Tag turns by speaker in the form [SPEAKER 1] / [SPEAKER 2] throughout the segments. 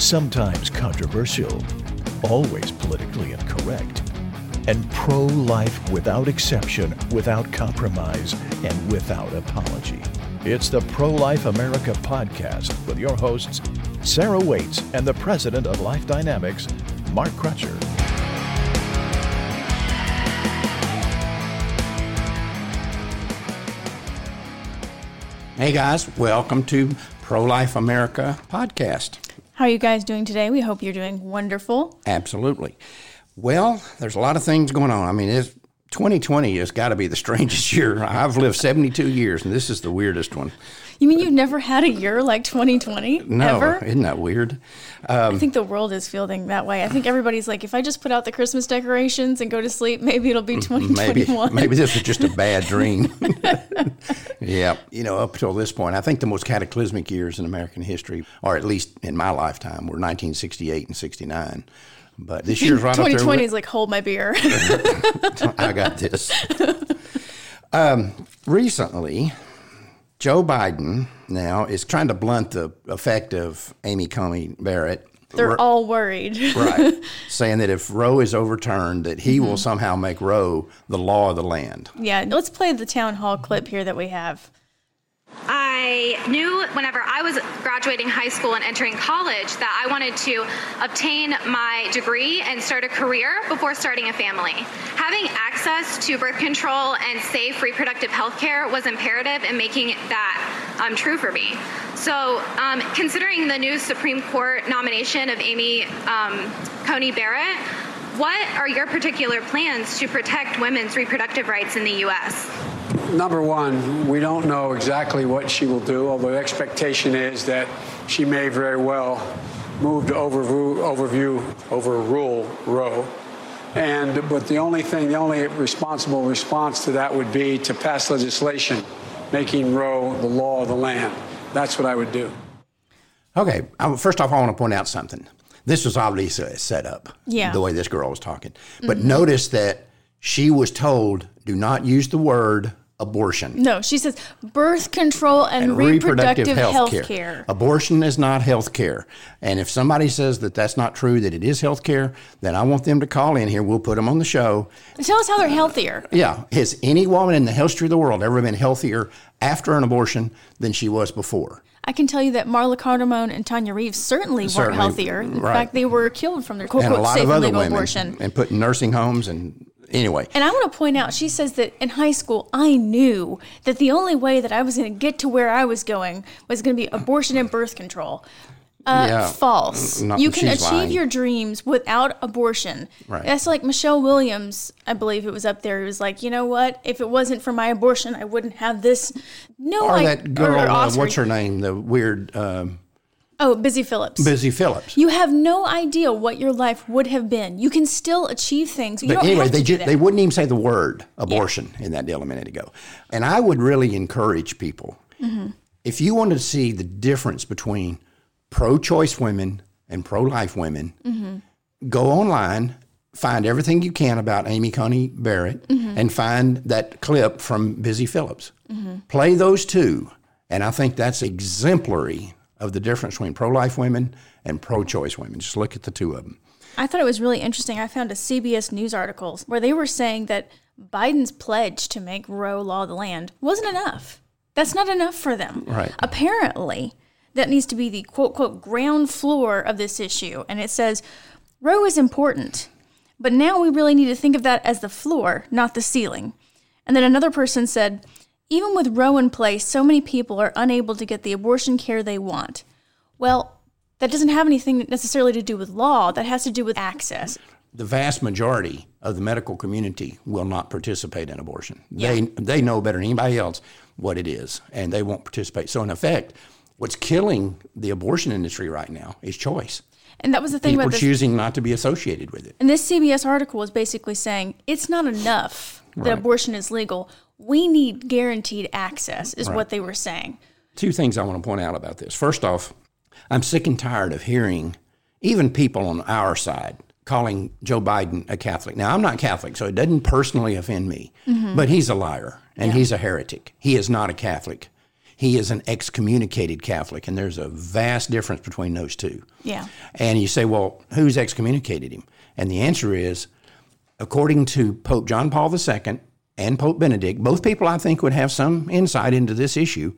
[SPEAKER 1] sometimes controversial, always politically incorrect, and pro-life without exception, without compromise, and without apology. It's the Pro-Life America podcast with your hosts, Sarah Waits and the president of Life Dynamics, Mark Crutcher.
[SPEAKER 2] Hey guys, welcome to Pro-Life America podcast.
[SPEAKER 3] How are you guys doing today? We hope you're doing wonderful.
[SPEAKER 2] Absolutely. Well, there's a lot of things going on. I mean, 2020 has got to be the strangest year. I've lived 72 years, and this is the weirdest one.
[SPEAKER 3] You mean you've never had a year like 2020?
[SPEAKER 2] No,
[SPEAKER 3] ever?
[SPEAKER 2] Isn't that weird?
[SPEAKER 3] I think the world is feeling that way. I think everybody's like, if I just put out the Christmas decorations and go to sleep, maybe it'll be 2021.
[SPEAKER 2] Maybe this was just a bad dream. Yeah. You know, up until this point, I think the most cataclysmic years in American history, or at least in my lifetime, were 1968 and 69. But this year's right up there.
[SPEAKER 3] 2020 is like, hold my beer.
[SPEAKER 2] I got this. Recently, Joe Biden now is trying to blunt the effect of Amy Coney Barrett.
[SPEAKER 3] They're all worried.
[SPEAKER 2] Right. Saying that if Roe is overturned, that he will somehow make Roe the law of the land.
[SPEAKER 3] Yeah. Let's play the town hall clip here that we have.
[SPEAKER 4] I knew whenever I was graduating high school and entering college that I wanted to obtain my degree and start a career before starting a family. Having access to birth control and safe reproductive health care was imperative in making that true for me. So considering the new Supreme Court nomination of Amy Coney Barrett, what are your particular plans to protect women's reproductive rights in the U.S.?
[SPEAKER 5] Number one, we don't know exactly what she will do, although the expectation is that she may very well move to overrule Roe. But the only responsible response to that would be to pass legislation making Roe the law of the land. That's what I would do.
[SPEAKER 2] Okay, first off, I want to point out something. This was obviously a setup, the way this girl was talking. But notice that she was told, do not use the word abortion.
[SPEAKER 3] No, she says birth control and reproductive health care.
[SPEAKER 2] Abortion is not health care. And if somebody says that that's not true, that it is health care, then I want them to call in here. We'll put them on the show.
[SPEAKER 3] And tell us how they're healthier.
[SPEAKER 2] Yeah. Has any woman in the history of the world ever been healthier after an abortion than she was before?
[SPEAKER 3] I can tell you that Marla Cardamone and Tanya Reeves certainly weren't healthier. In fact, they were killed from their quote-unquote safe and legal abortion.
[SPEAKER 2] And put in nursing homes and anyway.
[SPEAKER 3] And I want to point out, she says that in high school, I knew that the only way that I was going to get to where I was going was going to be abortion and birth control. False. You can achieve your dreams without abortion.
[SPEAKER 2] Right.
[SPEAKER 3] That's like Michelle Williams, I believe it was up there. It was like, you know what? If it wasn't for my abortion, I wouldn't have this.
[SPEAKER 2] That girl, what's her name? The weird...
[SPEAKER 3] Busy Phillips.
[SPEAKER 2] Busy Phillips.
[SPEAKER 3] You have no idea what your life would have been. You can still achieve things.
[SPEAKER 2] But anyway, they wouldn't even say the word abortion in that deal a minute ago. And I would really encourage people, if you want to see the difference between pro-choice women and pro-life women, go online, find everything you can about Amy Coney Barrett, and find that clip from Busy Phillips. Play those two, and I think that's exemplary of the difference between pro-life women and pro-choice women. Just look at the two of them.
[SPEAKER 3] I thought it was really interesting. I found a CBS News article where they were saying that Biden's pledge to make Roe law of the land wasn't enough. That's not enough for them.
[SPEAKER 2] Right.
[SPEAKER 3] Apparently, that needs to be the quote-unquote ground floor of this issue. And it says, Roe is important, but now we really need to think of that as the floor, not the ceiling. And then another person said, even with Roe in place, so many people are unable to get the abortion care they want. Well, that doesn't have anything necessarily to do with law. That has to do with access.
[SPEAKER 2] The vast majority of the medical community will not participate in abortion. They know better than anybody else what it is, and they won't participate. So in effect, what's killing the abortion industry right now is choice.
[SPEAKER 3] And that was the thing
[SPEAKER 2] People
[SPEAKER 3] about this.
[SPEAKER 2] choosing not to be associated with it.
[SPEAKER 3] And this CBS article was basically saying it's not enough that abortion is legal. We need guaranteed access, is what they were saying.
[SPEAKER 2] Two things I want to point out about this. First off, I'm sick and tired of hearing even people on our side calling Joe Biden a Catholic. Now, I'm not Catholic, so it doesn't personally offend me, but he's a liar and he's a heretic. He is not a Catholic. he is an excommunicated Catholic, and there's a vast difference between those two.
[SPEAKER 3] Yeah.
[SPEAKER 2] And you say, well, who's excommunicated him? And the answer is, according to Pope John Paul II and Pope Benedict, both people I think would have some insight into this issue,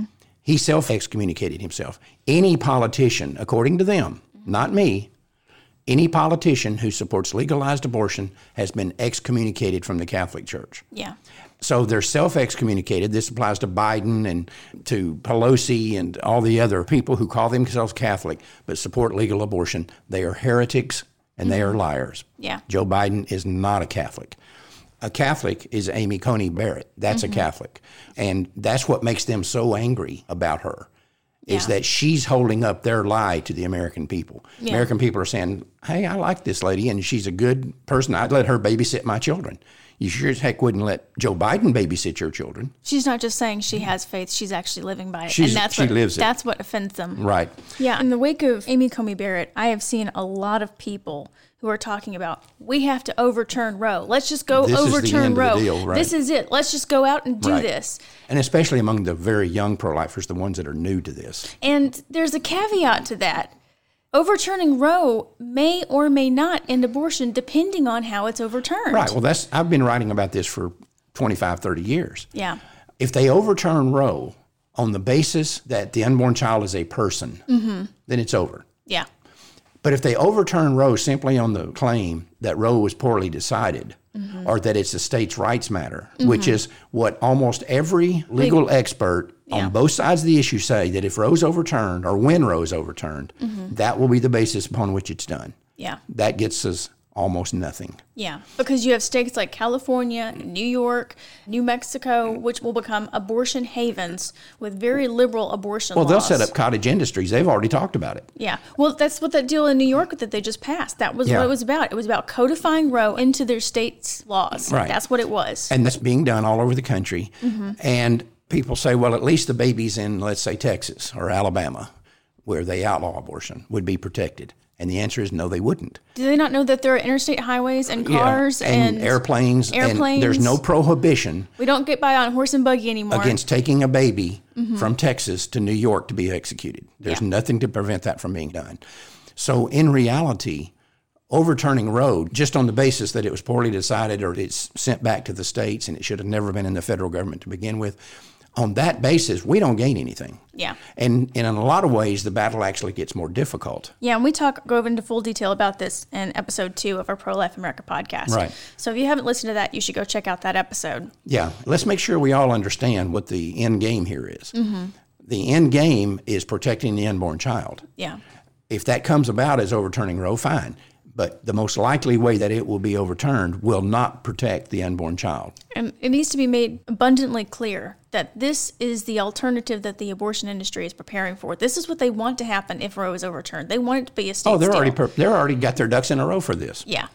[SPEAKER 2] he self-excommunicated himself. Any politician, according to them, not me, any politician who supports legalized abortion has been excommunicated from the Catholic Church.
[SPEAKER 3] Yeah.
[SPEAKER 2] So they're self-excommunicated. This applies to Biden and to Pelosi and all the other people who call themselves Catholic but support legal abortion. They are heretics and they are liars.
[SPEAKER 3] Yeah.
[SPEAKER 2] Joe Biden is not a Catholic. A Catholic is Amy Coney Barrett. That's a Catholic. And that's what makes them so angry about her, is that she's holding up their lie to the American people.
[SPEAKER 3] Yeah.
[SPEAKER 2] American people are saying, hey, I like this lady, and she's a good person. I'd let her babysit my children. You sure as heck wouldn't let Joe Biden babysit your children.
[SPEAKER 3] She's not just saying she has faith, she's actually living by it.
[SPEAKER 2] She lives it.
[SPEAKER 3] That's what offends them.
[SPEAKER 2] Right.
[SPEAKER 3] Yeah, in the wake of Amy Coney Barrett, I have seen a lot of people who are talking about, we have to overturn Roe. Let's just go
[SPEAKER 2] This is the
[SPEAKER 3] overturn
[SPEAKER 2] end of the
[SPEAKER 3] Roe.
[SPEAKER 2] deal, right.
[SPEAKER 3] This is it. Let's just go out and do
[SPEAKER 2] Right.
[SPEAKER 3] this.
[SPEAKER 2] And especially among the very young pro-lifers, the ones that are new to this.
[SPEAKER 3] And there's a caveat to that. Overturning Roe may or may not end abortion depending on how it's overturned.
[SPEAKER 2] Right. Well, I've been writing about this for 25, 30 years.
[SPEAKER 3] Yeah.
[SPEAKER 2] If they overturn Roe on the basis that the unborn child is a person, then it's over.
[SPEAKER 3] Yeah.
[SPEAKER 2] But if they overturn Roe simply on the claim that Roe was poorly decided, or that it's a states' rights matter, which is what almost every legal expert on both sides of the issue say, that if Roe's overturned, or when Roe's overturned, that will be the basis upon which it's done.
[SPEAKER 3] Yeah.
[SPEAKER 2] That gets us almost nothing.
[SPEAKER 3] Yeah, because you have states like California, New York, New Mexico, which will become abortion havens with very liberal abortion laws.
[SPEAKER 2] Well, they'll set up cottage industries. They've already talked about it.
[SPEAKER 3] Yeah. Well, that's what that deal in New York that they just passed. That was
[SPEAKER 2] Yeah.
[SPEAKER 3] what it was about. It was about codifying Roe into their state's laws.
[SPEAKER 2] Right.
[SPEAKER 3] That's what it was.
[SPEAKER 2] And that's being done all over the country. And people say, well, at least the babies in, let's say, Texas or Alabama, where they outlaw abortion, would be protected. And the answer is no, they wouldn't.
[SPEAKER 3] Do they not know that there are interstate highways and cars
[SPEAKER 2] and airplanes? And there's no prohibition
[SPEAKER 3] We don't get by on horse and buggy anymore.
[SPEAKER 2] against taking a baby from Texas to New York to be executed. There's nothing to prevent that from being done. So in reality, overturning Roe just on the basis that it was poorly decided or it's sent back to the states and it should have never been in the federal government to begin with, on that basis, we don't gain anything.
[SPEAKER 3] Yeah.
[SPEAKER 2] And in a lot of ways, the battle actually gets more difficult.
[SPEAKER 3] Yeah, and we go into full detail about this in episode 2 of our Pro-Life America podcast.
[SPEAKER 2] Right.
[SPEAKER 3] So if you haven't listened to that, you should go check out that episode.
[SPEAKER 2] Yeah, let's make sure we all understand what the end game here is. The end game is protecting the unborn child.
[SPEAKER 3] Yeah.
[SPEAKER 2] If that comes about as overturning Roe, fine. But the most likely way that it will be overturned will not protect the unborn child.
[SPEAKER 3] And it needs to be made abundantly clear that this is the alternative that the abortion industry is preparing for. This is what they want to happen if Roe is overturned. They want it to be a state
[SPEAKER 2] They're
[SPEAKER 3] deal.
[SPEAKER 2] already got their ducks in a row for this.
[SPEAKER 3] Yeah.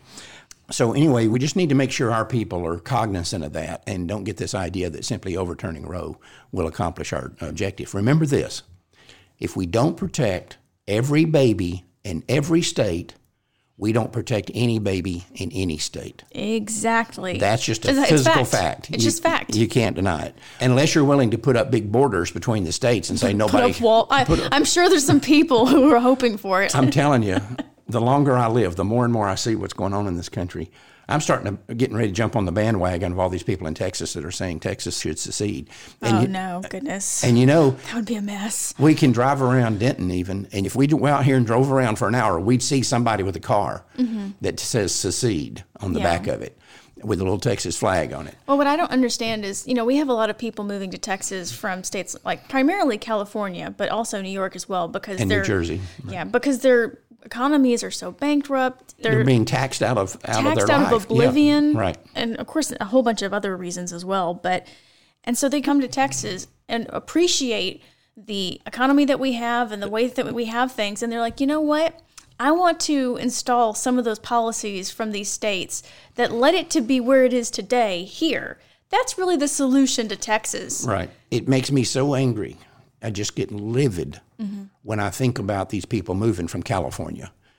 [SPEAKER 2] So anyway, we just need to make sure our people are cognizant of that and don't get this idea that simply overturning Roe will accomplish our objective. Remember this, if we don't protect every baby in every state, we don't protect any baby in any state.
[SPEAKER 3] Exactly.
[SPEAKER 2] That's just a
[SPEAKER 3] It's
[SPEAKER 2] physical
[SPEAKER 3] fact.
[SPEAKER 2] fact.
[SPEAKER 3] It's just fact.
[SPEAKER 2] You can't deny it. Unless you're willing to put up big borders between the states and say nobody.
[SPEAKER 3] I'm sure there's some people who are hoping for it.
[SPEAKER 2] I'm telling you, the longer I live, the more and more I see what's going on in this country. I'm getting ready to jump on the bandwagon of all these people in Texas that are saying Texas should secede. And
[SPEAKER 3] no, goodness.
[SPEAKER 2] And you know,
[SPEAKER 3] that would be a mess.
[SPEAKER 2] we can drive around Denton even, and if we went out here and drove around for an hour, we'd see somebody with a car that says secede on the back of it with a little Texas flag on it.
[SPEAKER 3] Well, what I don't understand is, we have a lot of people moving to Texas from states like primarily California, but also New York as well, because
[SPEAKER 2] And New Jersey.
[SPEAKER 3] Yeah, because their economies are so bankrupt.
[SPEAKER 2] They're being taxed out of their life.
[SPEAKER 3] Out of oblivion.
[SPEAKER 2] Yeah, right.
[SPEAKER 3] And of course, a whole bunch of other reasons as well. And so they come to Texas and appreciate the economy that we have and the way that we have things. And they're like, you know what? I want to install some of those policies from these states that led it to be where it is today here. That's really the solution to Texas.
[SPEAKER 2] Right. It makes me so angry. I just get livid when I think about these people moving from California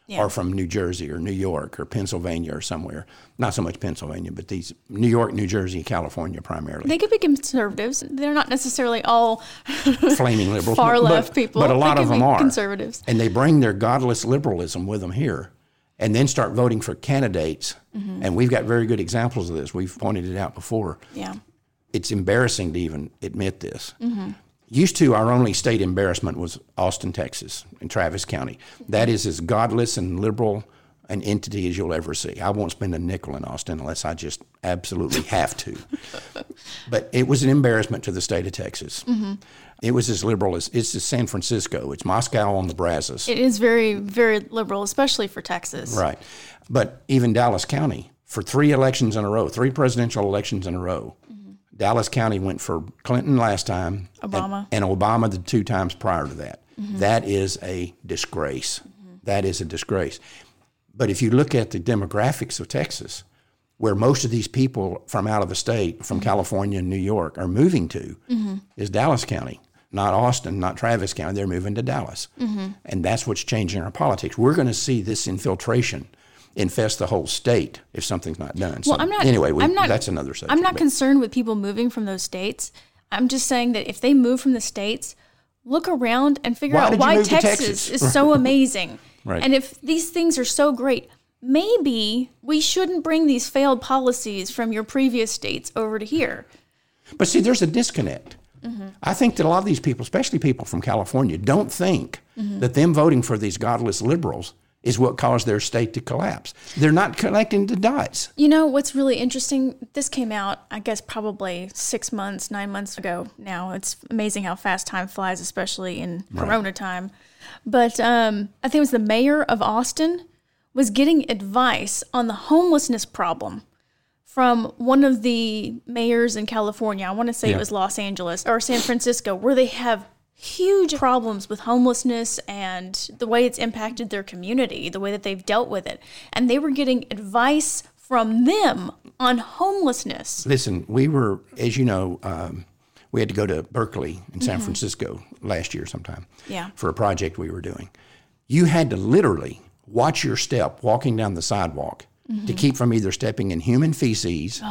[SPEAKER 2] are from New Jersey or New York or Pennsylvania or somewhere. Not so much Pennsylvania, but these New York, New Jersey, California primarily.
[SPEAKER 3] They could be conservatives. They're not necessarily all
[SPEAKER 2] flaming liberals.
[SPEAKER 3] far left people.
[SPEAKER 2] But a lot
[SPEAKER 3] They
[SPEAKER 2] of
[SPEAKER 3] could
[SPEAKER 2] them
[SPEAKER 3] be
[SPEAKER 2] are.
[SPEAKER 3] conservatives.
[SPEAKER 2] And they bring their godless liberalism with them here and then start voting for candidates. And we've got very good examples of this. We've pointed it out before.
[SPEAKER 3] Yeah.
[SPEAKER 2] It's embarrassing to even admit this. Used to, our only state embarrassment was Austin, Texas, in Travis County. That is as godless and liberal an entity as you'll ever see. I won't spend a nickel in Austin unless I just absolutely have to. But it was an embarrassment to the state of Texas. It was as liberal as it's San Francisco. It's Moscow on the Brazos.
[SPEAKER 3] It is very, very liberal, especially for Texas.
[SPEAKER 2] Right. But even Dallas County, for 3 elections in a row, 3 presidential elections in a row, Dallas County went for Clinton last time.
[SPEAKER 3] Obama.
[SPEAKER 2] And Obama the 2 times prior to that. That is a disgrace. That is a disgrace. But if you look at the demographics of Texas, where most of these people from out of the state, from California and New York, are moving to, is Dallas County. Not Austin, not Travis County. They're moving to Dallas. And that's what's changing our politics. We're going to see this infiltration infest the whole state if something's not done.
[SPEAKER 3] Well,
[SPEAKER 2] So, that's another subject.
[SPEAKER 3] I'm not
[SPEAKER 2] but-
[SPEAKER 3] concerned with people moving from those states. I'm just saying that if they move from the states, look around and figure
[SPEAKER 2] Why
[SPEAKER 3] out
[SPEAKER 2] did you
[SPEAKER 3] why
[SPEAKER 2] move to
[SPEAKER 3] Texas
[SPEAKER 2] Texas?
[SPEAKER 3] is so amazing.
[SPEAKER 2] Right.
[SPEAKER 3] And if these things are so great, maybe we shouldn't bring these failed policies from your previous states over to here.
[SPEAKER 2] But see, there's a disconnect. I think that a lot of these people, especially people from California, don't think that them voting for these godless liberals is what caused their state to collapse. They're not connecting the dots.
[SPEAKER 3] You know, what's really interesting, this came out, I guess, probably 6 months, 9 months ago now. It's amazing how fast time flies, especially in Corona time. But I think it was the mayor of Austin was getting advice on the homelessness problem from one of the mayors in California. I want to say it was Los Angeles or San Francisco, where they have huge problems with homelessness and the way it's impacted their community, the way that they've dealt with it. And they were getting advice from them on homelessness.
[SPEAKER 2] Listen, we were, as you know, we had to go to Berkeley in San Francisco last year sometime for a project we were doing. You had to literally watch your step walking down the sidewalk to keep from either stepping in human feces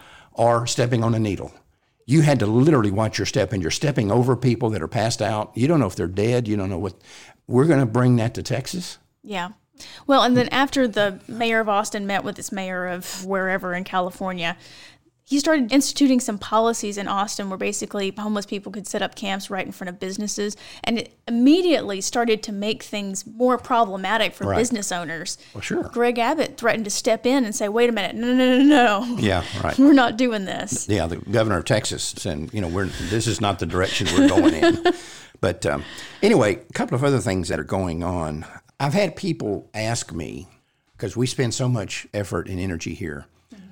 [SPEAKER 2] or stepping on a needle. You had to literally watch your step, and you're stepping over people that are passed out. You don't know if they're dead. You don't know what. We're going to bring that to Texas.
[SPEAKER 3] Yeah. Well, and then after the mayor of Austin met with this mayor of wherever in California, he started instituting some policies in Austin where basically homeless people could set up camps right in front of businesses. And it immediately started to make things more problematic for business owners.
[SPEAKER 2] Well, sure.
[SPEAKER 3] Greg Abbott threatened to step in and say, wait a minute, no.
[SPEAKER 2] Yeah, right.
[SPEAKER 3] We're not doing this.
[SPEAKER 2] Yeah, the governor of Texas said, this is not the direction we're going in. But anyway, a couple of other things that are going on. I've had people ask me, because we spend so much effort and energy here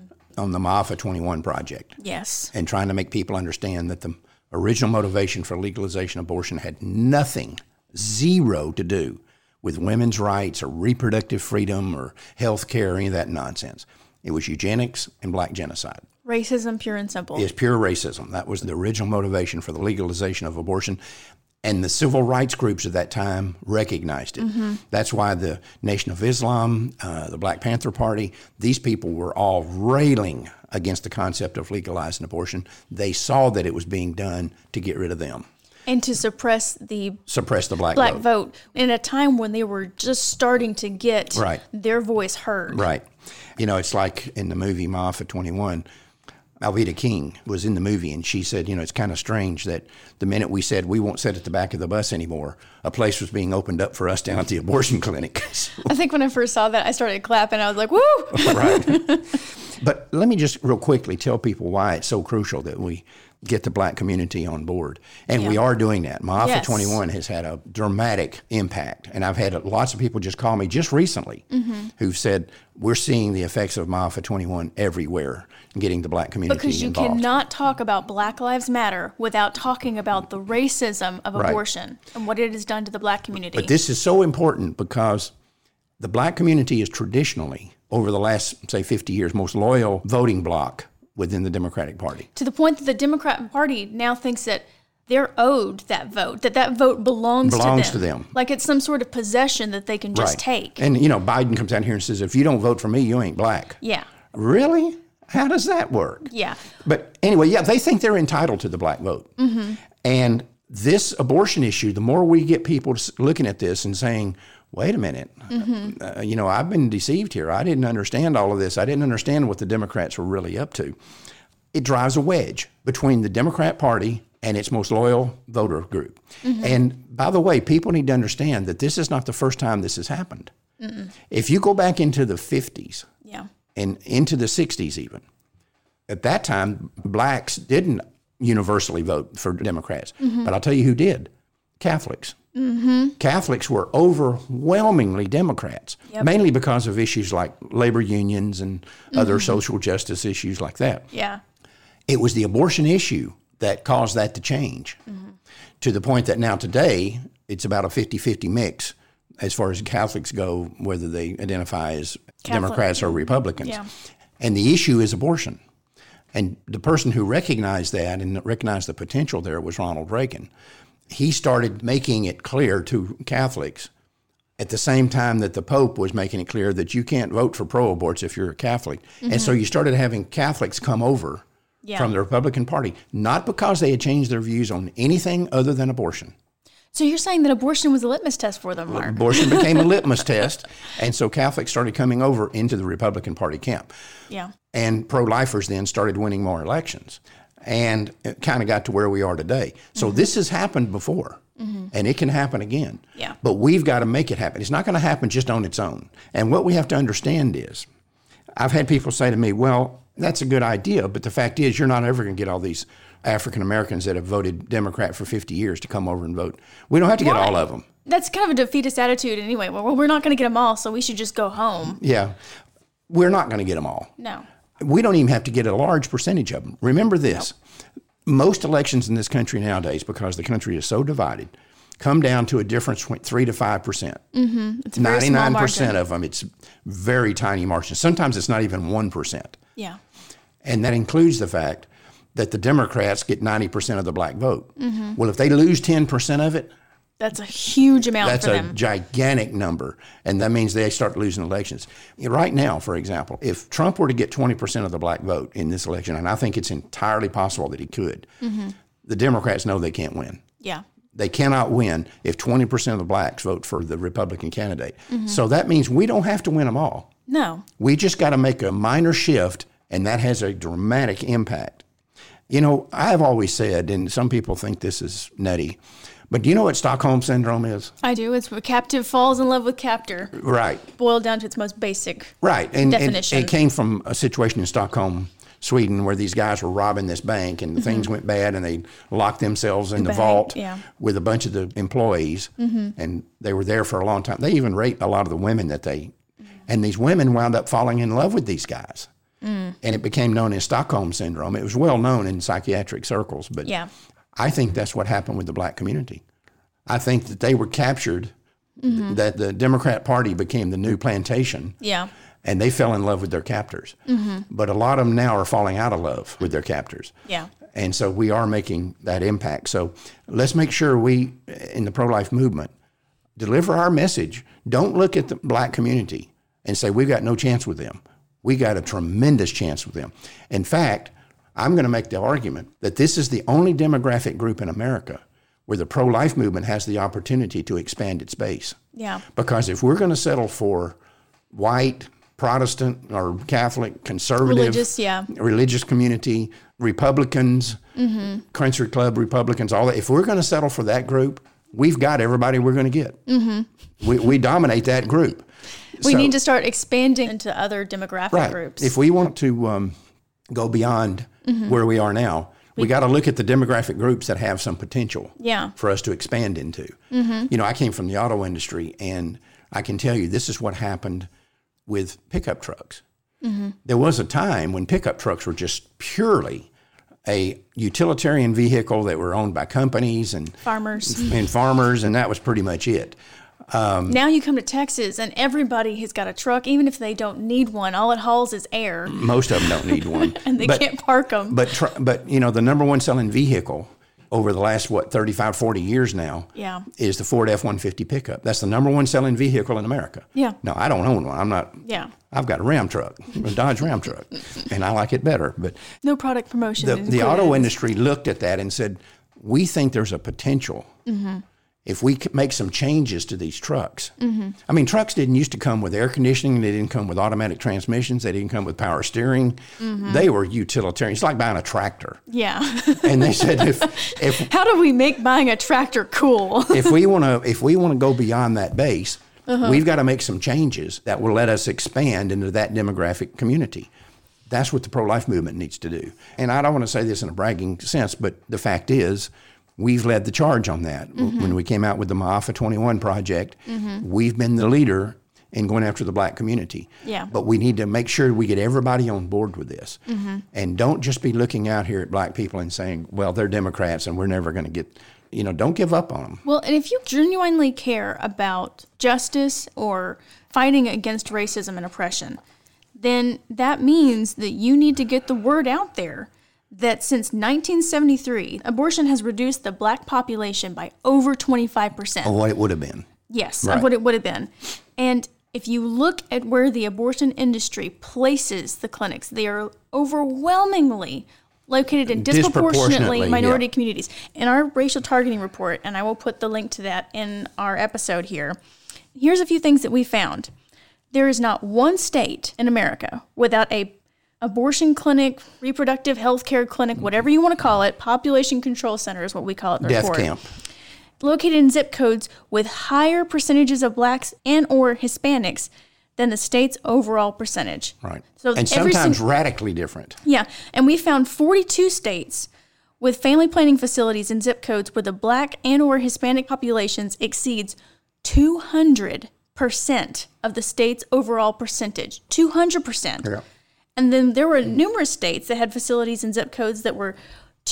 [SPEAKER 2] on the Maafa 21 project.
[SPEAKER 3] Yes.
[SPEAKER 2] And trying to make people understand that the original motivation for legalization of abortion had nothing, zero to do with women's rights or reproductive freedom or health care or any of that nonsense. It was eugenics and black genocide.
[SPEAKER 3] Racism, pure and simple.
[SPEAKER 2] It's pure racism. That was the original motivation for the legalization of abortion. And the civil rights groups at that time recognized it. That's why the Nation of Islam, the Black Panther Party, these people were all railing against the concept of legalizing abortion. They saw that it was being done to get rid of them.
[SPEAKER 3] And to suppress the
[SPEAKER 2] black
[SPEAKER 3] vote in a time when they were just starting to get their voice heard.
[SPEAKER 2] Right. It's like in the movie Maafa 21, Alveda King was in the movie, and she said, it's kind of strange that the minute we said we won't sit at the back of the bus anymore, a place was being opened up for us down at the abortion clinic.
[SPEAKER 3] I think when I first saw that, I started clapping. I was like, woo!
[SPEAKER 2] Right. But let me just real quickly tell people why it's so crucial that we get the black community on board. And we are doing that. Maafa 21 has had a dramatic impact. And I've had lots of people just call me just recently who've said, we're seeing the effects of Maafa 21 everywhere, getting the black community
[SPEAKER 3] because you
[SPEAKER 2] involved.
[SPEAKER 3] Cannot talk about Black Lives Matter without talking about the racism of abortion and what it has done to the black community.
[SPEAKER 2] But this is so important because the black community is traditionally, over the last, say, 50 years, most loyal voting bloc within the Democratic Party.
[SPEAKER 3] To the point that the Democratic Party now thinks that they're owed that vote, that vote belongs
[SPEAKER 2] to them.
[SPEAKER 3] Like it's some sort of possession that they can just take.
[SPEAKER 2] And, Biden comes out here and says, if you don't vote for me, you ain't black.
[SPEAKER 3] Yeah.
[SPEAKER 2] Really? How does that work?
[SPEAKER 3] Yeah.
[SPEAKER 2] But anyway, they think they're entitled to the black vote. Mm-hmm. And this abortion issue, the more we get people looking at this and saying, wait a minute, I've been deceived here. I didn't understand all of this. I didn't understand what the Democrats were really up to. It drives a wedge between the Democrat Party and its most loyal voter group. Mm-hmm. And by the way, people need to understand that this is not the first time this has happened. Mm-mm. If you go back into the 50s and into the 60s even, at that time, blacks didn't universally vote for Democrats. Mm-hmm. But I'll tell you who did. Catholics. Mm-hmm. Catholics were overwhelmingly Democrats, mainly because of issues like labor unions and other social justice issues like that.
[SPEAKER 3] Yeah.
[SPEAKER 2] It was the abortion issue that caused that to change to the point that now today it's about a 50-50 mix as far as Catholics go, whether they identify as Democrats or Republicans. Yeah. And the issue is abortion. And the person who recognized that and recognized the potential there was Ronald Reagan. He started making it clear to Catholics at the same time that the Pope was making it clear that you can't vote for pro-aborts if you're a Catholic. Mm-hmm. And so you started having Catholics come over from the Republican Party, not because they had changed their views on anything other than abortion.
[SPEAKER 3] So you're saying that abortion was a litmus test for them, Mark?
[SPEAKER 2] Abortion became a litmus test, and so Catholics started coming over into the Republican Party camp.
[SPEAKER 3] Yeah.
[SPEAKER 2] And pro-lifers then started winning more elections, and it kind of got to where we are today. So this has happened before, and it can happen again.
[SPEAKER 3] Yeah.
[SPEAKER 2] But we've got to make it happen. It's not going to happen just on its own. And what we have to understand is, I've had people say to me, well, that's a good idea, but the fact is you're not ever going to get all these African Americans that have voted Democrat for 50 years to come over and vote. We don't have to get all of them.
[SPEAKER 3] That's kind of a defeatist attitude anyway. Well, we're not going to get them all, so we should just go home.
[SPEAKER 2] Yeah. We're not going to get them all.
[SPEAKER 3] No.
[SPEAKER 2] We don't even have to get a large percentage of them. Remember this. Most elections in this country nowadays, because the country is so divided, come down to a difference between 3 to 5%.
[SPEAKER 3] Mm-hmm. It's a very
[SPEAKER 2] 99% of them, it's very tiny margins. Sometimes it's not even 1%.
[SPEAKER 3] Yeah.
[SPEAKER 2] And that includes the fact that the Democrats get 90% of the black vote. Mm-hmm. Well, if they lose 10% of it,
[SPEAKER 3] that's a huge amount for them.
[SPEAKER 2] That's a gigantic number, and that means they start losing elections. Right now, for example, if Trump were to get 20% of the black vote in this election, and I think it's entirely possible that he could, the Democrats know they can't win.
[SPEAKER 3] Yeah.
[SPEAKER 2] They cannot win if 20% of the blacks vote for the Republican candidate. So that means we don't have to win them all.
[SPEAKER 3] No.
[SPEAKER 2] We just got to make a minor shift, and that has a dramatic impact. You know, I've always said, and some people think this is nutty, but do you know what Stockholm Syndrome is?
[SPEAKER 3] I do. It's where captive falls in love with captor.
[SPEAKER 2] Right.
[SPEAKER 3] Boiled down to its most basic
[SPEAKER 2] and
[SPEAKER 3] definition.
[SPEAKER 2] It came from a situation in Stockholm, Sweden, where these guys were robbing this bank and things went bad and they locked themselves in the vault with a bunch of the employees and they were there for a long time. They even raped a lot of the women and these women wound up falling in love with these guys. And it became known as Stockholm Syndrome. It was well known in psychiatric circles, but I think that's what happened with the black community. I think that they were captured, that the Democrat Party became the new plantation.
[SPEAKER 3] Yeah.
[SPEAKER 2] And they fell in love with their captors. But a lot of them now are falling out of love with their captors.
[SPEAKER 3] Yeah.
[SPEAKER 2] And so we are making that impact. So let's make sure we, in the pro-life movement, deliver our message. Don't look at the black community and say, we've got no chance with them. We got a tremendous chance with them. In fact, I'm going to make the argument that this is the only demographic group in America where the pro-life movement has the opportunity to expand its base.
[SPEAKER 3] Yeah.
[SPEAKER 2] Because if we're going to settle for white, Protestant or Catholic, conservative, religious community, Republicans, country club Republicans, all that, if we're going to settle for that group, we've got everybody we're going to get. We dominate that group.
[SPEAKER 3] We need to start expanding into other demographic groups. If
[SPEAKER 2] we want to go beyond where we are now, we got to look at the demographic groups that have some potential for us to expand into. You know, I came from the auto industry, and I can tell you this is what happened with pickup trucks. There was a time when pickup trucks were just purely a utilitarian vehicle that were owned by companies and farmers, and that was pretty much it.
[SPEAKER 3] Now you come to Texas and everybody has got a truck, even if they don't need one. All it hauls is air.
[SPEAKER 2] Most of them don't need one.
[SPEAKER 3] And they can't park them.
[SPEAKER 2] But you know, the number one selling vehicle over the last, 35, 40 years now,
[SPEAKER 3] Yeah.
[SPEAKER 2] is the Ford F-150 pickup. That's the number one selling vehicle in America.
[SPEAKER 3] Yeah.
[SPEAKER 2] Now, I don't own one. I'm not.
[SPEAKER 3] Yeah.
[SPEAKER 2] I've got a Ram truck, a Dodge Ram truck, and I like it better. But
[SPEAKER 3] No product promotion.
[SPEAKER 2] the auto industry looked at that and said, we think there's a potential if we could make some changes to these trucks. I mean, trucks didn't used to come with air conditioning. They didn't come with automatic transmissions. They didn't come with power steering. They were utilitarian. It's like buying a tractor.
[SPEAKER 3] Yeah.
[SPEAKER 2] And they said, if
[SPEAKER 3] How do we make buying a tractor cool?
[SPEAKER 2] if we want to go beyond that base, we've got to make some changes that will let us expand into that demographic community. That's what the pro-life movement needs to do. And I don't want to say this in a bragging sense, but the fact is, we've led the charge on that. When we came out with the Ma'afa 21 project, we've been the leader in going after the black community.
[SPEAKER 3] Yeah.
[SPEAKER 2] But we need to make sure we get everybody on board with this. And don't just be looking out here at black people and saying, well, they're Democrats and we're never going to get, don't give up on them.
[SPEAKER 3] Well, and if you genuinely care about justice or fighting against racism and oppression, then that means that you need to get the word out there that since 1973, abortion has reduced the black population by over 25%.
[SPEAKER 2] Of what it would have been.
[SPEAKER 3] Yes,
[SPEAKER 2] Right.
[SPEAKER 3] of what it would have been. And if you look at where the abortion industry places the clinics, they are overwhelmingly located in disproportionately minority communities. In our racial targeting report, and I will put the link to that in our episode here, here's a few things that we found. There is not one state in America without a abortion clinic, reproductive health care clinic, whatever you want to call it, population control center is what we call it in the
[SPEAKER 2] Death
[SPEAKER 3] report.
[SPEAKER 2] camp.
[SPEAKER 3] Located in zip codes with higher percentages of blacks and or Hispanics than the state's overall percentage.
[SPEAKER 2] Right.
[SPEAKER 3] So
[SPEAKER 2] And sometimes radically different.
[SPEAKER 3] Yeah, and we found 42 states with family planning facilities in zip codes where the black and or Hispanic populations exceeds 200% of the state's overall percentage. 200%.
[SPEAKER 2] Yeah.
[SPEAKER 3] And then there were numerous states that had facilities and zip codes that were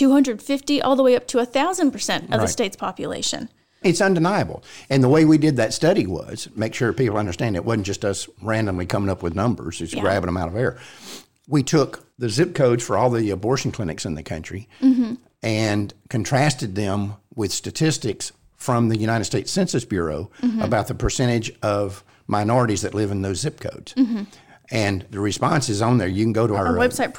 [SPEAKER 3] 250 all the way up to 1,000% of the
[SPEAKER 2] Right.
[SPEAKER 3] state's population.
[SPEAKER 2] It's undeniable. And the way we did that study was make sure people understand it wasn't just us randomly coming up with numbers, just grabbing them out of air. We took the zip codes for all the abortion clinics in the country and contrasted them with statistics from the United States Census Bureau about the percentage of minorities that live in those zip codes. And the response is on there. You can go to our
[SPEAKER 3] Website,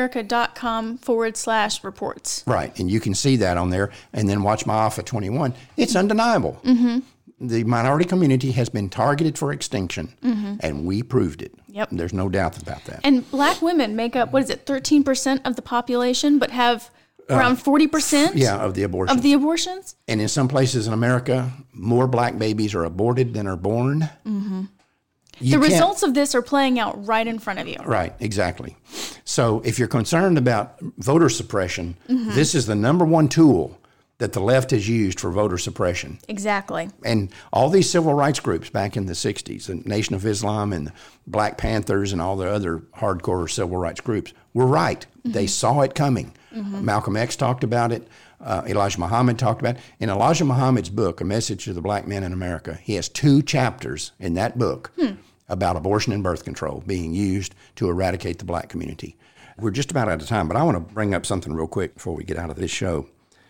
[SPEAKER 3] prolifeamerica.com/reports.
[SPEAKER 2] Right, and you can see that on there, and then watch Ma'afa 21. It's undeniable. The minority community has been targeted for extinction, and we proved it.
[SPEAKER 3] Yep.
[SPEAKER 2] There's no doubt about that.
[SPEAKER 3] And black women make up, 13% of the population, but have around 40%
[SPEAKER 2] Of the abortions.
[SPEAKER 3] of the abortions?
[SPEAKER 2] And in some places in America, more black babies are aborted than are born.
[SPEAKER 3] The results of this are playing out right in front of you.
[SPEAKER 2] Right, exactly. So if you're concerned about voter suppression, this is the number one tool that the left has used for voter suppression.
[SPEAKER 3] Exactly.
[SPEAKER 2] And all these civil rights groups back in the 60s, the Nation of Islam and the Black Panthers and all the other hardcore civil rights groups were right. They saw it coming. Malcolm X talked about it. Elijah Muhammad talked about it. In Elijah Muhammad's book, A Message to the Black Men in America, he has 2 chapters in that book about abortion and birth control being used to eradicate the black community. We're just about out of time, but I want to bring up something real quick before we get out of this show.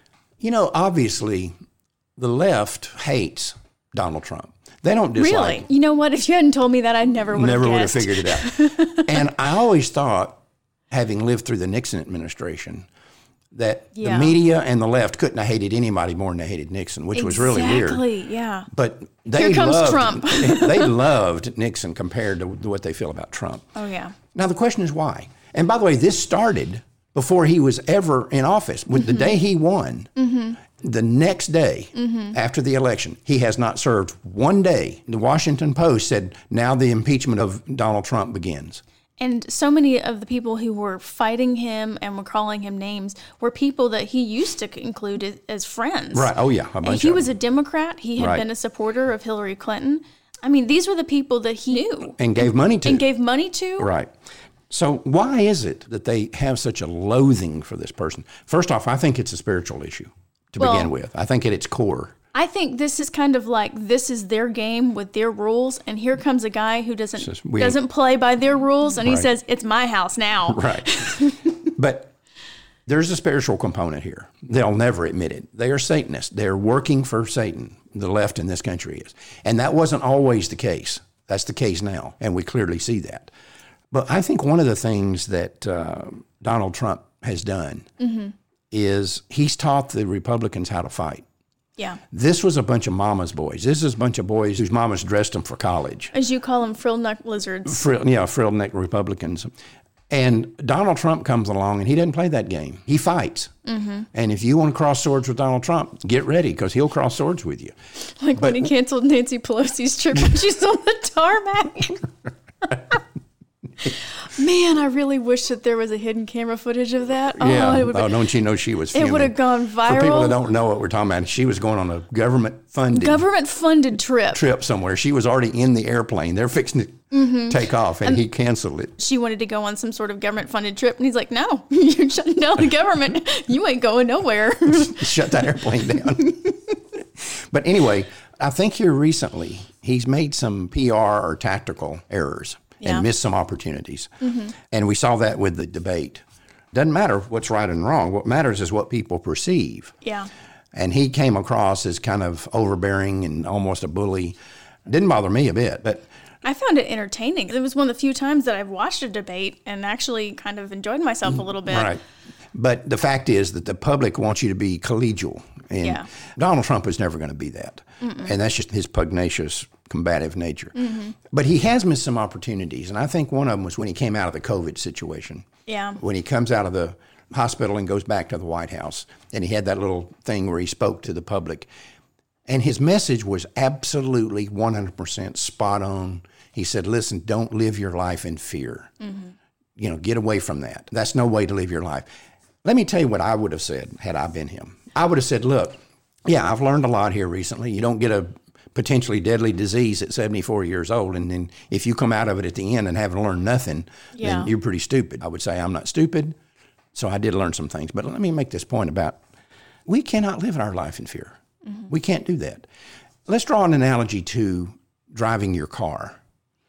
[SPEAKER 2] Obviously, the left hates Donald Trump. They don't dislike
[SPEAKER 3] Really?
[SPEAKER 2] him.
[SPEAKER 3] You know what? If you hadn't told me that, I never would have
[SPEAKER 2] Never
[SPEAKER 3] guessed.
[SPEAKER 2] would have figured it out. And I always thought, having lived through the Nixon administration, that
[SPEAKER 3] Yeah.
[SPEAKER 2] the media and the left couldn't have hated anybody more than they hated Nixon, which was really weird.
[SPEAKER 3] Exactly, yeah.
[SPEAKER 2] But they
[SPEAKER 3] Here comes
[SPEAKER 2] loved,
[SPEAKER 3] Trump.
[SPEAKER 2] they loved Nixon compared to what they feel about Trump.
[SPEAKER 3] Oh, yeah.
[SPEAKER 2] Now, the question is why? And by the way, this started before he was ever in office. With the day he won, the next day after the election, he has not served one day. The Washington Post said, now the impeachment of Donald Trump begins.
[SPEAKER 3] And so many of the people who were fighting him and were calling him names were people that he used to include as friends.
[SPEAKER 2] Right. Oh, yeah. A bunch
[SPEAKER 3] And he
[SPEAKER 2] of
[SPEAKER 3] was
[SPEAKER 2] them.
[SPEAKER 3] a Democrat. He had
[SPEAKER 2] Right.
[SPEAKER 3] been a supporter of Hillary Clinton. I mean, these were the people that he knew
[SPEAKER 2] And gave money to.
[SPEAKER 3] and gave money to.
[SPEAKER 2] Right. So why is it that they have such a loathing for this person? First off, I think it's a spiritual issue to begin with. I think at its core.
[SPEAKER 3] I think this is kind of like this is their game with their rules, and here comes a guy who doesn't play by their rules, and he
[SPEAKER 2] Right.
[SPEAKER 3] says, "It's my house now."
[SPEAKER 2] Right. But There's a spiritual component here. They'll never admit it. They are Satanists. They're working for Satan, the left in this country is. And that wasn't always the case. That's the case now, and we clearly see that. But I think one of the things that Donald Trump has done is he's taught the Republicans how to fight.
[SPEAKER 3] Yeah.
[SPEAKER 2] This was a bunch of mama's boys. This is a bunch of boys whose mamas dressed them for college.
[SPEAKER 3] As you call them, frill-neck lizards.
[SPEAKER 2] Frill-neck Republicans. And Donald Trump comes along, and he doesn't play that game. He fights. And if you want to cross swords with Donald Trump, get ready, because he'll cross swords with you.
[SPEAKER 3] Like when he canceled Nancy Pelosi's trip when she's on the tarmac. Man, I really wish that there was a hidden camera footage of that.
[SPEAKER 2] Don't you know she was fuming?
[SPEAKER 3] It would have gone viral.
[SPEAKER 2] For people that don't know what we're talking about, she was going on a
[SPEAKER 3] government-funded trip
[SPEAKER 2] somewhere. She was already in the airplane. They're fixing to take off, and he canceled it.
[SPEAKER 3] She wanted to go on some sort of government-funded trip, and he's like, no, you're shutting down the government. You ain't going nowhere.
[SPEAKER 2] Shut that airplane down. But anyway, I think here recently, he's made some PR or tactical errors. And missed some opportunities. And we saw that with the debate. Doesn't matter what's right and wrong. What matters is what people perceive.
[SPEAKER 3] Yeah.
[SPEAKER 2] And he came across as kind of overbearing and almost a bully. Didn't bother me a bit, but
[SPEAKER 3] I found it entertaining. It was one of the few times that I've watched a debate and actually kind of enjoyed myself a little bit.
[SPEAKER 2] Right. But the fact is that the public wants you to be collegial. And Donald Trump is never going to be that. And that's just his pugnacious, combative nature. But he has missed some opportunities. And I think one of them was when he came out of the COVID situation.
[SPEAKER 3] Yeah.
[SPEAKER 2] When he comes out of the hospital and goes back to the White House. And he had that little thing where he spoke to the public. And his message was absolutely 100% spot on. He said, listen, don't live your life in fear. You know, get away from that. That's no way to live your life. Let me tell you what I would have said had I been him. I would have said, look, yeah, I've learned a lot here recently. You don't get a potentially deadly disease at 74 years old, and then if you come out of it at the end and haven't learned nothing, then you're pretty stupid. I would say I'm not stupid, so I did learn some things. But let me make this point about we cannot live our life in fear. We can't do that. Let's draw an analogy to driving your car.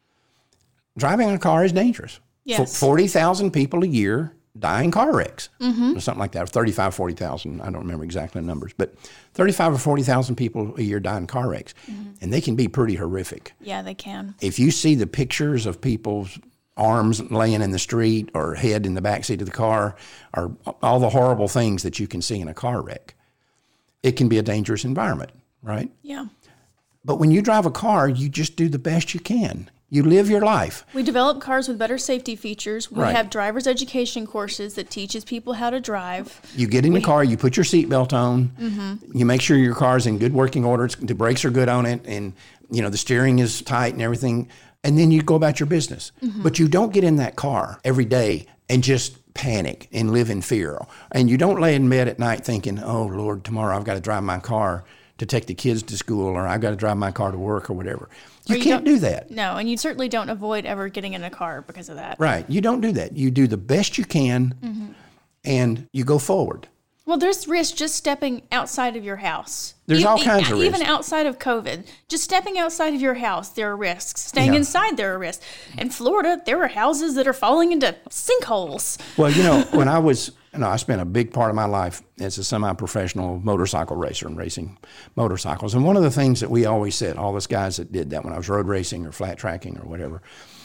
[SPEAKER 2] Driving a car is dangerous.
[SPEAKER 3] Yes.
[SPEAKER 2] 40,000 people a year die in car wrecks, or something like that, 35, 40,000. I don't remember exactly the numbers, but 35 or 40,000 people a year die in car wrecks, and they can be pretty horrific.
[SPEAKER 3] Yeah, they can.
[SPEAKER 2] If you see the pictures of people's arms laying in the street or head in the backseat of the car, or all the horrible things that you can see in a car wreck, it can be a dangerous environment, right?
[SPEAKER 3] Yeah.
[SPEAKER 2] But when you drive a car, you just do the best you can. You live your life.
[SPEAKER 3] We develop cars with better safety features. We
[SPEAKER 2] Right.
[SPEAKER 3] have driver's education courses that teaches people how to drive.
[SPEAKER 2] You get in the car, you put your seatbelt on, you make sure your car's in good working order, the brakes are good on it, and you know the steering is tight and everything, and then you go about your business. But you don't get in that car every day and just panic and live in fear. And you don't lay in bed at night thinking, oh, Lord, tomorrow I've got to drive my car to take the kids to school, or I've got to drive my car to work or whatever. You can't do that.
[SPEAKER 3] No, and you certainly don't avoid ever getting in a car because of that.
[SPEAKER 2] Right. You don't do that. You do the best you can, and you go forward.
[SPEAKER 3] Well, there's risk just stepping outside of your house.
[SPEAKER 2] There's all kinds of
[SPEAKER 3] Even
[SPEAKER 2] risks.
[SPEAKER 3] outside of COVID. Just stepping outside of your house, there are risks. Staying
[SPEAKER 2] Yeah.
[SPEAKER 3] inside, there are risks. In Florida, there are houses that are falling into sinkholes.
[SPEAKER 2] Well, you know, when I spent a big part of my life as a semi-professional motorcycle racer and racing motorcycles. And one of the things that we always said, all those guys that did that when I was road racing or flat tracking or whatever,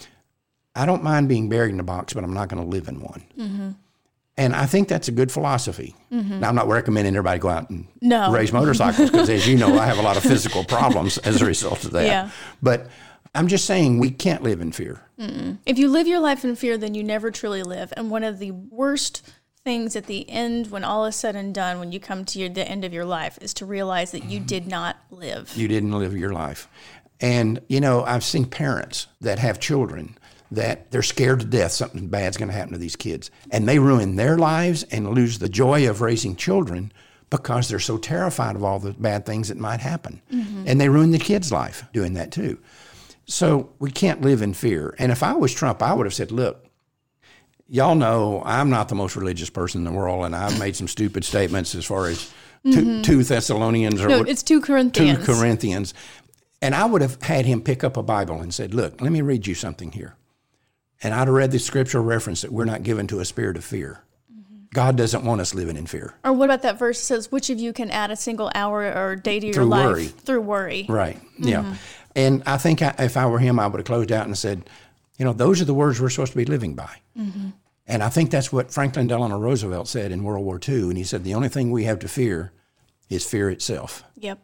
[SPEAKER 2] I don't mind being buried in a box, but I'm not going to live in one. And I think that's a good philosophy. Now, I'm not recommending everybody go out and race motorcycles because, as you know, I have a lot of physical problems as a result of that.
[SPEAKER 3] Yeah.
[SPEAKER 2] But I'm just saying we can't live in fear.
[SPEAKER 3] If you live your life in fear, then you never truly live. And one of the worst things at the end, when all is said and done, when you come to the end of your life, is to realize that you did not live.
[SPEAKER 2] You didn't live your life. And, you know, I've seen parents that have children that they're scared to death something bad's going to happen to these kids. And they ruin their lives and lose the joy of raising children because they're so terrified of all the bad things that might happen. And they ruin the kid's life doing that too. So we can't live in fear. And if I was Trump, I would have said, look, y'all know I'm not the most religious person in the world, and I've made some stupid statements as far as 2 Thessalonians.
[SPEAKER 3] No, it's 2 Corinthians.
[SPEAKER 2] 2 Corinthians. And I would have had him pick up a Bible and said, look, let me read you something here. And I'd have read the scriptural reference that we're not given to a spirit of fear. God doesn't want us living in fear.
[SPEAKER 3] Or what about that verse that says, which of you can add a single hour or day to your
[SPEAKER 2] Through
[SPEAKER 3] life
[SPEAKER 2] worry.
[SPEAKER 3] through worry?
[SPEAKER 2] Right. Yeah. And I think if I were him, I would have closed out and said, those are the words we're supposed to be living by. And I think that's what Franklin Delano Roosevelt said in World War II. And he said, the only thing we have to fear is fear itself.
[SPEAKER 3] Yep.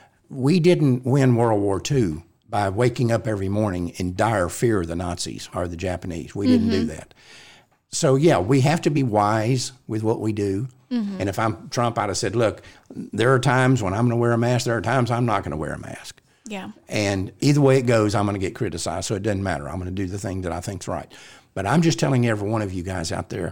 [SPEAKER 2] We didn't win World War II by waking up every morning in dire fear of the Nazis or the Japanese. We didn't do that. So, yeah, we have to be wise with what we do. And if I'm Trump, I'd have said, look, there are times when I'm going to wear a mask. There are times I'm not going to wear a mask.
[SPEAKER 3] Yeah.
[SPEAKER 2] And either way it goes, I'm going to get criticized. So it doesn't matter. I'm going to do the thing that I think's right. But I'm just telling every one of you guys out there,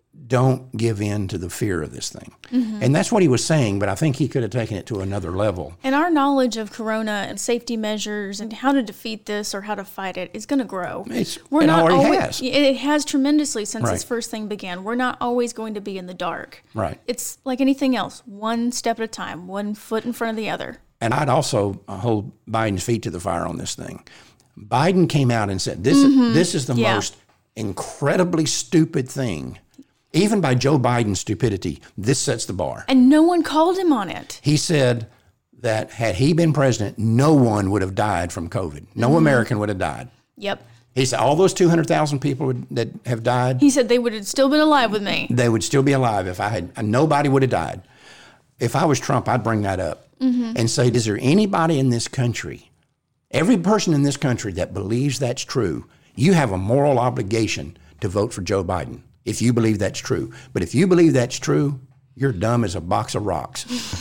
[SPEAKER 2] don't give in to the fear of this thing. And that's what he was saying, but I think he could have taken it to another level.
[SPEAKER 3] And our knowledge of corona and safety measures and how to defeat this or how to fight it is going to grow.
[SPEAKER 2] It already has.
[SPEAKER 3] It has tremendously since
[SPEAKER 2] Right.
[SPEAKER 3] this first thing began. We're not always going to be in the dark.
[SPEAKER 2] Right.
[SPEAKER 3] It's like anything else, one step at a time, one foot in front of the other.
[SPEAKER 2] And I'd also hold Biden's feet to the fire on this thing. Biden came out and said, this is the most incredibly stupid thing. Even by Joe Biden's stupidity, this sets the bar.
[SPEAKER 3] And no one called him on it.
[SPEAKER 2] He said that had he been president, no one would have died from COVID. No American would have died.
[SPEAKER 3] Yep.
[SPEAKER 2] He said all those 200,000 people that have died,
[SPEAKER 3] He said they would have still been alive with me.
[SPEAKER 2] they would still be alive if I had, nobody would have died. If I was Trump, I'd bring that up and say, is there anybody in this country, every person in this country that believes that's true, you have a moral obligation to vote for Joe Biden if you believe that's true. But if you believe that's true, you're dumb as a box of rocks.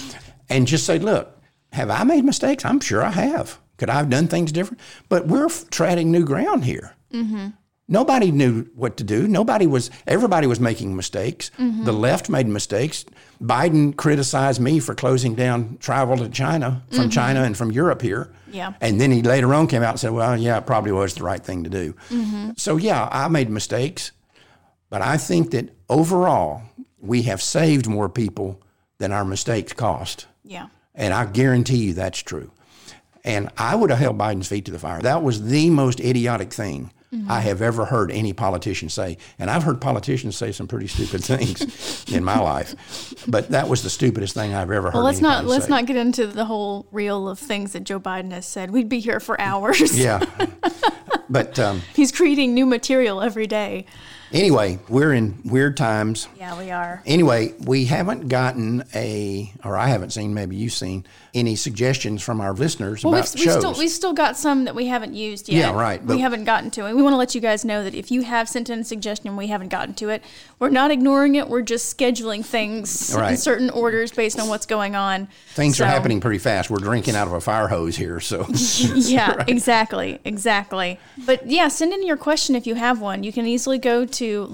[SPEAKER 2] And just say, look, have I made mistakes? I'm sure I have. Could I have done things different? But we're treading new ground here. Nobody knew what to do. Everybody was making mistakes. The left made mistakes. Biden criticized me for closing down travel to China, from China and from Europe here.
[SPEAKER 3] Yeah.
[SPEAKER 2] And then he later on came out and said, well, yeah, it probably was the right thing to do. So, yeah, I made mistakes. But I think that overall, we have saved more people than our mistakes cost.
[SPEAKER 3] Yeah.
[SPEAKER 2] And I guarantee you that's true. And I would have held Biden's feet to the fire. That was the most idiotic thing I have ever heard any politician say. And I've heard politicians say some pretty stupid things in my life. But that was the stupidest thing I've ever heard.
[SPEAKER 3] Well, let's
[SPEAKER 2] say.
[SPEAKER 3] not get into the whole reel of things that Joe Biden has said. We'd be here for hours.
[SPEAKER 2] Yeah. But
[SPEAKER 3] He's creating new material every day.
[SPEAKER 2] anyway, we're in weird times.
[SPEAKER 3] Yeah, we are.
[SPEAKER 2] Anyway, we haven't gotten or I haven't seen, maybe you've seen, any suggestions from our listeners about shows.
[SPEAKER 3] We've still got some that we haven't used yet.
[SPEAKER 2] Yeah, right.
[SPEAKER 3] We haven't gotten to it. We want to let you guys know that if you have sent in a suggestion and we haven't gotten to it, we're not ignoring it. We're just scheduling things in certain orders based on what's going on.
[SPEAKER 2] Things are happening pretty fast. We're drinking out of a fire hose here, so.
[SPEAKER 3] Yeah,
[SPEAKER 2] Right.
[SPEAKER 3] exactly. But yeah, send in your question if you have one. You can easily go to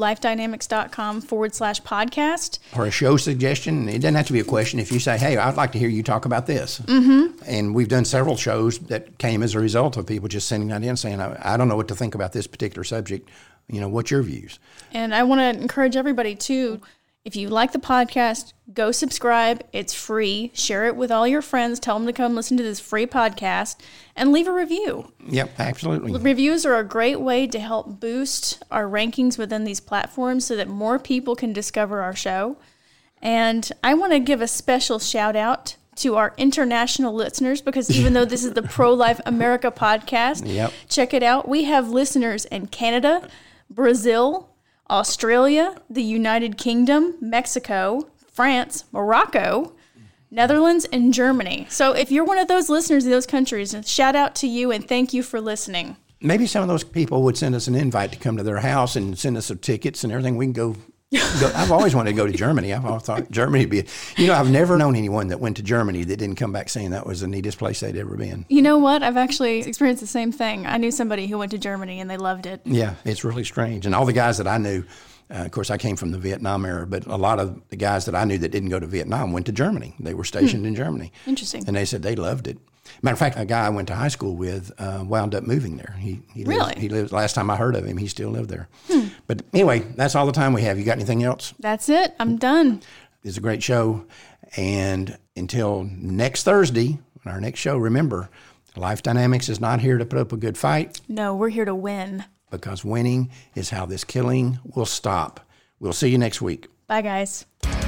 [SPEAKER 3] lifedynamics.com/podcast.
[SPEAKER 2] Or a show suggestion. It doesn't have to be a question. If you say, hey, I'd like to hear you talk about this. And we've done several shows that came as a result of people just sending that in saying, I don't know what to think about this particular subject. What's your views?
[SPEAKER 3] And I want to encourage everybody too, if you like the podcast, go subscribe. It's free. Share it with all your friends. Tell them to come listen to this free podcast and leave a review.
[SPEAKER 2] Yep, absolutely.
[SPEAKER 3] Reviews are a great way to help boost our rankings within these platforms so that more people can discover our show. And I want to give a special shout out to our international listeners, because even though this is the Pro-Life America podcast, check it out. We have listeners in Canada, Brazil, Australia, the United Kingdom, Mexico, France, Morocco, Netherlands, and Germany. So if you're one of those listeners in those countries, shout out to you and thank you for listening.
[SPEAKER 2] Maybe some of those people would send us an invite to come to their house and send us some tickets and everything. We can go. I've always wanted to go to Germany. I've always thought Germany would be, I've never known anyone that went to Germany that didn't come back saying that was the neatest place they'd ever been.
[SPEAKER 3] You know what? I've actually experienced the same thing. I knew somebody who went to Germany and they loved it.
[SPEAKER 2] Yeah, it's really strange. And all the guys that I knew, of course, I came from the Vietnam era, but a lot of the guys that I knew that didn't go to Vietnam went to Germany. They were stationed in Germany.
[SPEAKER 3] Interesting.
[SPEAKER 2] And they said they loved it. Matter of fact, a guy I went to high school with wound up moving there. He
[SPEAKER 3] really?
[SPEAKER 2] He lived. Last time I heard of him, he still lived there. But anyway, that's all the time we have. You got anything else?
[SPEAKER 3] That's it. I'm done.
[SPEAKER 2] It's a great show. And until next Thursday, our next show, remember, Life Dynamics is not here to put up a good fight.
[SPEAKER 3] No, we're here to win.
[SPEAKER 2] Because winning is how this killing will stop. We'll see you next week.
[SPEAKER 3] Bye, guys.